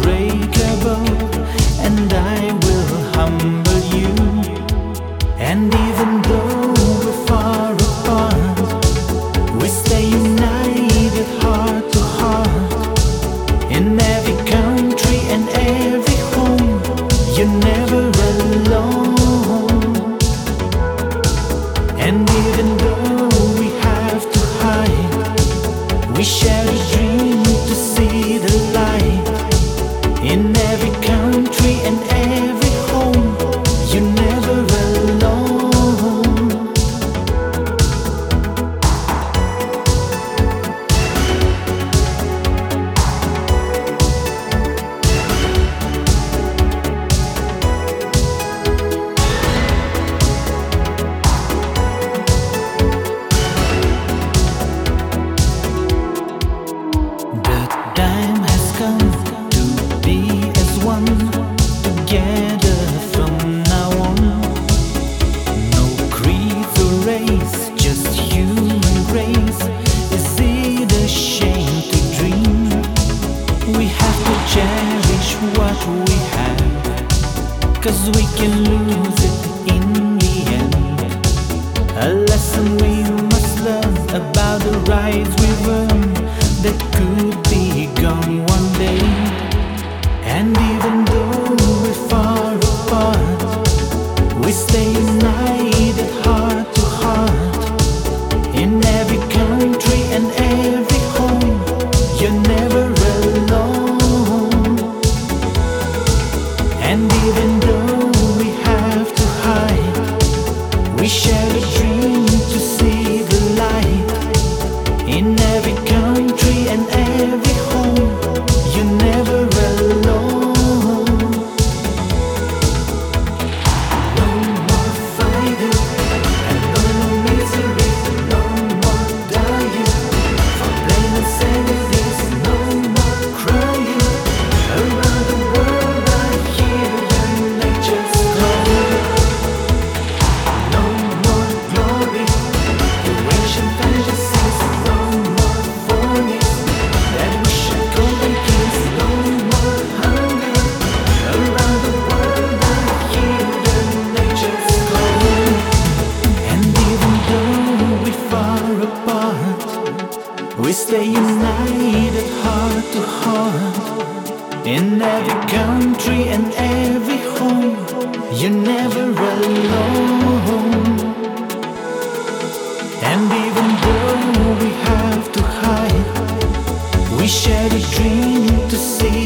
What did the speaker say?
unbreakable, and I will humble you. And even though we're far apart, we stay united heart to heart. In every country and every home, you're never alone. And even though we have to hide, we share a dream to see the light. In every country and every home, you're never alone. The time has come to be as one, together from now on. No creeds or race, just human grace. Is it a shame to dream? We have to cherish what we have, 'cause we can lose it in the end. A lesson we must learn about the rights we've earned that could be gone one day. And even though we're far apart, we stay united heart to heart. In every country and every home, you're never alone. And even though we have to hide, we share a dream to see the light. In every country and every home, you're never alone. No more fighting and no more misery, no more dying for plain insanities, no more crying. Around the world I hear the nature's call. No more glory, ancient fantasies, no more warnings that we should go against, no more hunger. Around the world I hear the nature's call. And even though we're far apart, we stay united heart to heart. In every country and every home, you're never alone. And even though we have to hide, we share a dream to see